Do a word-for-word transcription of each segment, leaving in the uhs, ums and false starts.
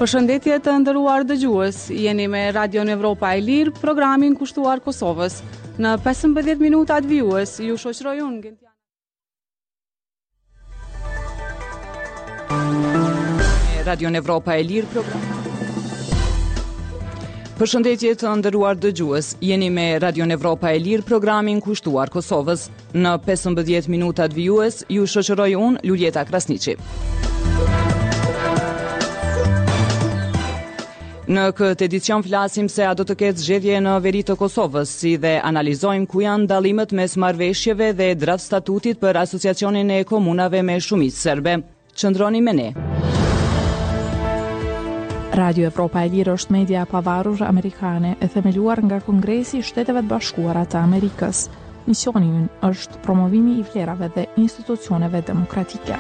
Përshëndetje të nderuar dëgjues, jeni me Radion Evropa e Lirë, programin kushtuar Kosovës. Në pesëmbëdhjetë minutat vijues, ju shoqëroj unë Gentiana. Radion Evropa e Lirë, program. Përshëndetje të nderuar dëgjues, jeni me Radion Evropa e Lirë, programin kushtuar Kosovës. Në pesëmbëdhjetë minutat vijues, ju shoqëroj unë Luljeta Krasniqi. Në këtë edicion flasim se a do të ketë zgjedhje në veri të Kosovës, si dhe analizojmë ku janë dallimet mes marrëveshjeve dhe draft statutit për Asociacionin e Komunave me Shumicë Serbe. Qëndroni me ne. Radio Evropa e Lirë është media e pavarur amerikane e themeluar nga Kongresi i Shteteve të Bashkuara të Amerikës. Misioni ynë është promovimi i vlerave dhe institucioneve demokratike.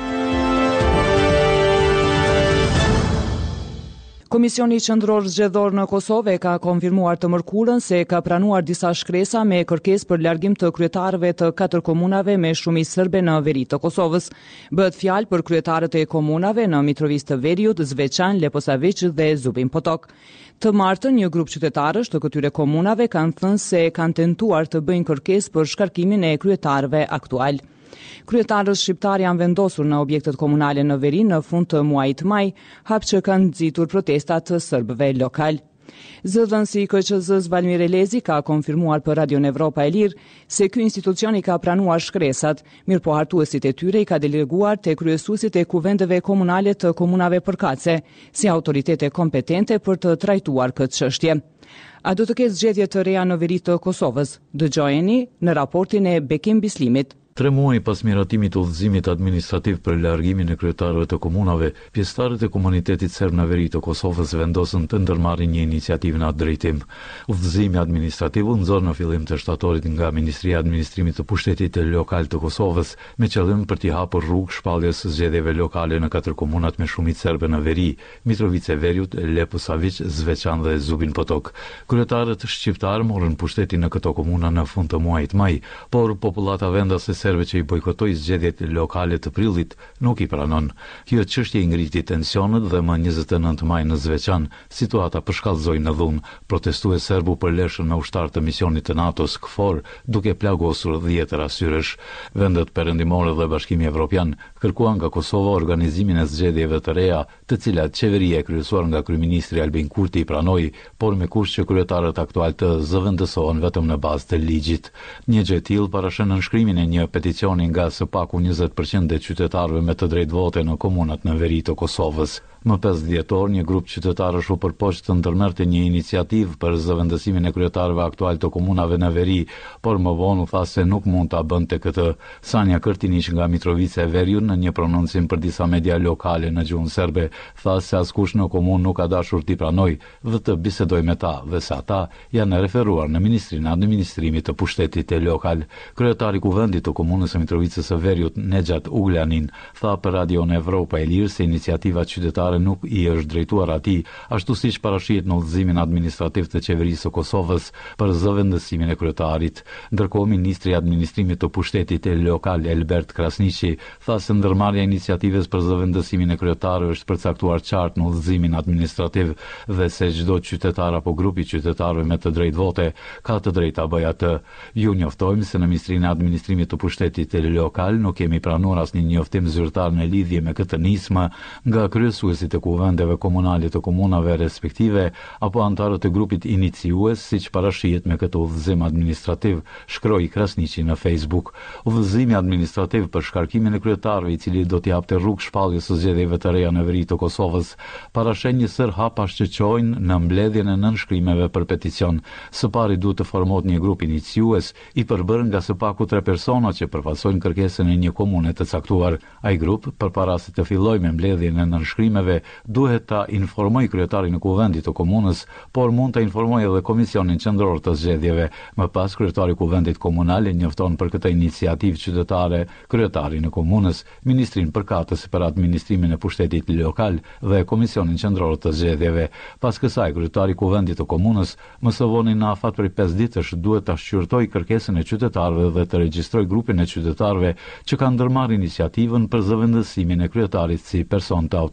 Komisioni Qendror Zgjedhor në Kosovë ka konfirmuar të mërkurën se ka pranuar disa shkresa me kërkesë për largim të kryetarëve të katër komunave me shumicë serbe në veri të Kosovës. Bëhet fjalë për kryetarët e komunave në Mitrovica të Veriut, Zveçan, Leposavić dhe Zubin Potok. Të martën, një grup qytetarësh të këtyre komunave kanë thënë se kanë tentuar të bëjnë kërkesë për shkarkimin e kryetarëve aktual. Kryetarët shqiptar janë vendosur në objektet komunale në veri në fund të muajit maj, hap që kanë nxitur protestat të serbëve lokal. Zëdhënësi i K Q Z-s Valmir Elezi ka konfirmuar për Radion Evropa e Lirë se ky institucion i ka pranuar shkresat, mirëpo hartuesit e tyre i ka deleguar te kryesuesit e kuvendeve komunale të komunave përkatëse, si autoritete kompetente për të trajtuar këtë çështje. A do të ketë zgjedhje të reja në veri të Kosovës? Dëgjojeni në raportin e Bekim Bislimit. Tre muaj pas miratimit të udhëzimit administrativ për largimin e kryetarëve të komunave, pjesëtarët e komunitetit serb në veri të Kosovës vendosën të ndërmarrin një iniciativë në atë drejtim. Udhëzimi administrativ u nxorr në fillim të shtatorit nga Ministria e Administrimit të Pushtetit Lokal të Kosovës, me qëllim për t'i hapur rrugë shpalljes së zgjedhjeve lokale në katër komunat me shumicë serbe në veri: Mitrovica e Veriut, Leposavić, Zveçan dhe Zubin Potok. Kryetarët shqiptar morën pushtetin në këto komuna në fund të muajit maj, por popullata vendase serbe që i bojkotoi zgjedhjet lokale të prillit nuk i pranon. Kjo çështje i ngriti tensionet dhe më njëzet e nëntë maj në Zveçan, situata përshkallëzoi në dhunë. Protestues serbu për leshën me ushtar të misionit të NATO-s KFOR, duke plagosur dhjetër asyresh. Vendet perëndimore dhe Bashkimi Evropian kërkuan nga Kosova organizimin e zgjedhjeve të reja, të cilat qeveria e kryesuar nga kryeministri Albin Kurti i pranoi, por me kusht që kryetarët aktual të zëvendësohen vetëm në bazë të ligjit. Një gjë e tillë parashën nënshkrimin e një peticioni nga së paku njëzet përqind e qytetarëve me të drejtë vote në komunat në veri të Kosovës. Më pesë dhjetor, një grup qytetarësh u përpoq të ndërmerrte një iniciativë për zëvendësimin e kryetarëve aktual të komunave në veri, por më vonë u tha se nuk mund ta bënte këtë. Sanja Kërtiniç nga Mitrovica e Veriut në një prononcim për disa media lokale në gjuhën serbe, tha se askush në komunë nuk ka dashur t'i pranoj dhe të bisedoj me ta, dhe se ata janë referuar në Ministrinë e Administrimit të Pushtetit Lokal. Kryetari i kuvendit të komunës së Mitrovicës së Veriut, Nexhat Uglanin, tha për Radion Evropa e Lirë se iniciativa qytetare nuk i është drejtuar atij, ashtu siç parashihet në udhëzimin administrativ të qeverisë së Kosovës për zëvendësimin e kryetarit. Ndërkohë, ministri i Administrimit të Pushtetit Lokal Elbert Krasniqi tha se ndërmarrja e iniciativës për zëvendësimin e kryetarëve është përcaktuar qartë në udhëzimin administrativ dhe se çdo qytetar apo grupi qytetarëve me të drejtë vote ka të drejtë ta bëjë atë. Ju njoftojmë se në Ministrinë e Administrimit të Pushtetit Lokal nuk kemi pranuar asnjë njoftim zyrtar në lidhje me këtë nismë nga kryesuesi të kuvendeve komunale të komunave respektive apo antarët e grupit iniciues, siç parashihet me këtë udhëzim administrativ, shkroi Krasniqi në Facebook. Udhëzimi administrativ për shkarkimin e kryetarëve, i cili do t'i hapte rrugë shpalljes së zgjedhjeve të reja në veri të Kosovës, parashen një sër hapash që çojnë në mbledhjen e nënshkrimeve për peticion. Së pari duhet të formohet një grup iniciues i përbërë nga së paku tre persona që përfaqësojnë kërkesën e një komune të caktuar. Ai grup, përpara se të fillojë me mbledhjen e nënshkrimeve, duhet ta informoj kryetarin e kuvendit të komunës, por mund ta informoj edhe Komisionin Qendror të Zgjedhjeve. Më pas, kryetari i kuvendit komunal njofton për këtë iniciativë qytetare kryetarin e komunës, ministrin përkatës për administrimin e pushtetit lokal dhe Komisionin Qendror të Zgjedhjeve. Pas kësaj, kryetari i kuvendit të komunës, më së voni në afat për pesë ditësh, duhet ta shqyrtojë kërkesën e qytetarëve dhe të regjistrojë grupin e qytetarëve që kanë ndërmarrë iniciativën për zëvendësimin e kryetarit si person të autorizuar.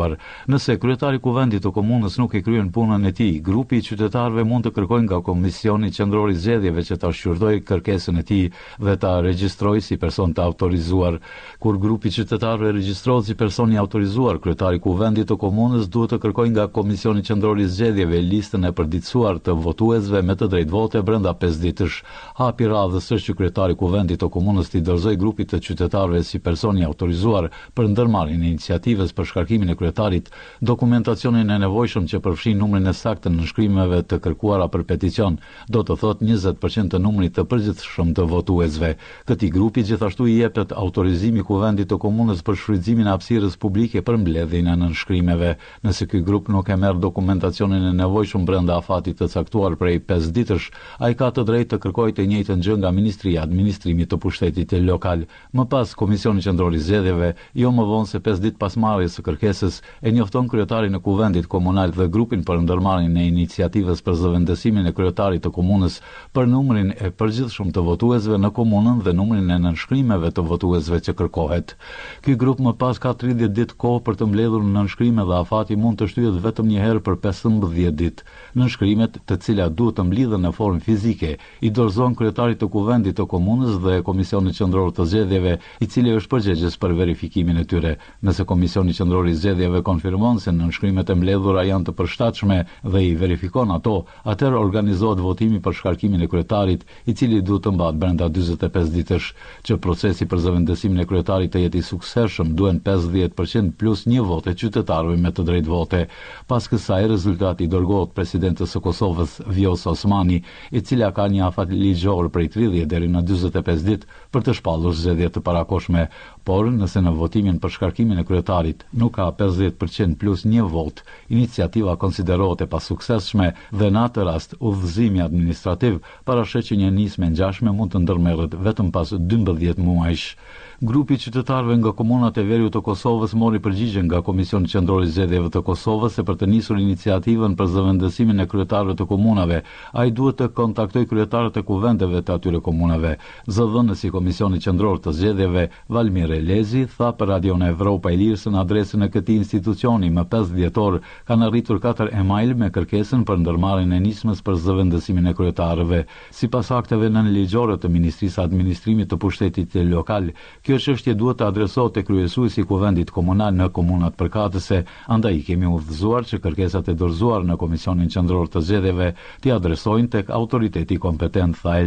autorizuar. Nëse kryetari i kuvendit të komunës nuk e kryen punën e tij, grupi i qytetarëve mund të kërkojnë nga Komisioni Qendror i Zgjedhjeve që ta shqyrtojë kërkesën e tij dhe ta regjistrojë si person të autorizuar. Kur grupi i qytetarëve regjistrohet si person i autorizuar, kryetari i kuvendit të komunës duhet të kërkojë nga Komisioni Qendror i Zgjedhjeve listën e përditësuar të votuesve me të drejtë vote brenda pesë ditësh. Hapi radhës është që kryetari i kuvendit të komunës t'i dorëzojë grupit të qytetarëve si person i autorizuar për ndërmarrjen e iniciativës për shkarkimin e kryetarit dokumentacionin e nevojshëm që përfshin numrin e saktë të nënshkrimeve të kërkuara për peticion, do të thotë njëzet përqind të numrit të përgjithshëm të votuesve. Këtij grupi gjithashtu i jepet autorizimi kuvendit të komunës për shfrytëzimin e hapësirës publike për mbledhjen e nënshkrimeve. Nëse ky grup nuk e merr dokumentacionin e nevojshëm brenda afatit të caktuar prej pesë ditësh, ai ka të drejtë të kërkojë të njëjtën gjë nga Ministria e Administrimit të Pushtetit Lokal. Më pas, Komisioni Qendror i Zgjedhjeve, jo më vonë se pesë ditë pas marrjes së kërkesës, e njofton kryetarin e kuvendit komunal dhe grupin për ndërmarrjen e iniciativës për zëvendësimin e kryetarit të komunës për numrin e përgjithshëm të votuesve në komunën dhe numrin e nënshkrimeve të votuesve që kërkohet. Ky grup më pas ka tridhjetë ditë kohë për të mbledhur nënshkrime dhe afati mund të shtyhet vetëm një herë për pesëmbëdhjetë ditë. Nënshkrimet, të cilat duhet të mblidhen në formë fizike, i dorëzohen kryetarit të kuvendit të komunës dhe Komisionit Qendror të Zgjedhjeve, i cili është përgjegjës për verifikimin e tyre. Nëse Komisioni Qendror i Zgjedhjeve konfirmon se nënshkrimet e mbledhura janë të përshtatshme dhe i verifikon ato, atëherë organizohet votimi për shkarkimin e kryetarit, i cili duhet të mbahet brenda dyzet e pesë ditësh. Që procesi për zëvendësimin e kryetarit të jetë i suksesshëm, duhen pesëdhjetë përqind plus një votë qytetarëve me të drejtë vote. Pas kësaj, rezultati dërgohet presidentës së Kosovës, Vjosa Osmani, e cila ka një afat ligjor prej tridhjetë deri në dyzet e pesë ditë për të shpallur zgjedhjet të parakoshme. Por nëse në votimin për shkarkimin e kryetarit nuk ka pesëdhjetë përqind plus një vot, iniciativa konsiderohet e pasuksesshme dhe në atë rast udhëzimi administrativ parasheh që një nismë e ngjashme mund të ndërmerret vetëm pas dymbëdhjetë muajsh. Grupi qytetarëve nga komunat e veriut të Kosovës mori përgjigje nga Komisioni Qendror i Zgjedhjeve të Kosovës se për të nisur iniciativën për zëvendësimin e kryetarëve të komunave, ai duhet të kontaktojë kryetarët e kuvendeve të atyre komunave. Zëdhënësi i Komisionit Qendror të Zgjedhjeve, Valmir Elezi, tha për Radion Evropa e Lirë se në adresën e këtij institucioni më pesë dhjetor kanë arritur katër email me kërkesën për ndërmarrjen e nismës për zëvendësimin e kryetarëve. Sipas akteve nënligjore të Ministrisë së Administrimit të Pushtetit Lokal, kjo çështje duhet të adresohet te kryesuesi i kuvendit komunal në komunat përkatëse, andaj kemi udhëzuar që kërkesat e dorëzuara në Komisionin Qendror të Zgjedhjeve t'i adresojnë tek autoriteti kompetent, tha